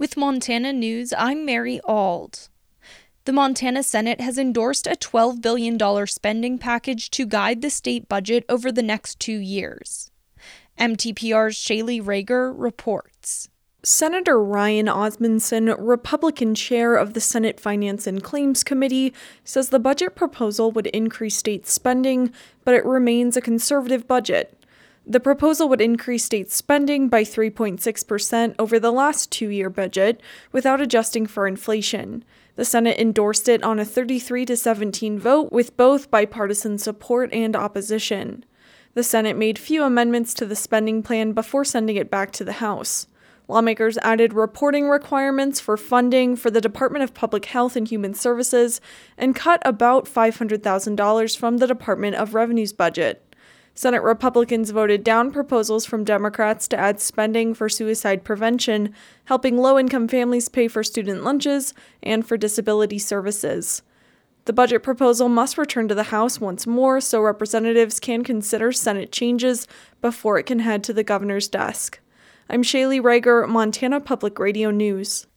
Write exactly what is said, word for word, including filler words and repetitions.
With Montana News, I'm Mary Auld. The Montana Senate has endorsed a twelve billion dollars spending package to guide the state budget over the next two years. M T P R's Shaylee Rager reports. Senator Ryan Osmundson, Republican chair of the Senate Finance and Claims Committee, says the budget proposal would increase state spending, but it remains a conservative budget. The proposal would increase state spending by three point six percent over the last two-year budget without adjusting for inflation. The Senate endorsed it on a thirty-three to seventeen vote with both bipartisan support and opposition. The Senate made few amendments to the spending plan before sending it back to the House. Lawmakers added reporting requirements for funding for the Department of Public Health and Human Services and cut about five hundred thousand dollars from the Department of Revenue's budget. Senate Republicans voted down proposals from Democrats to add spending for suicide prevention, helping low-income families pay for student lunches, and for disability services. The budget proposal must return to the House once more so representatives can consider Senate changes before it can head to the governor's desk. I'm Shaylee Rager, Montana Public Radio News.